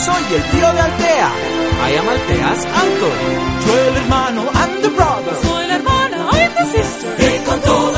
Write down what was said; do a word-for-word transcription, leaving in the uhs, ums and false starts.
soy el tío de Altea. I am Altea's uncle. Yo el hermano, I'm the brother. Soy la hermana, I'm the sister. Y con todo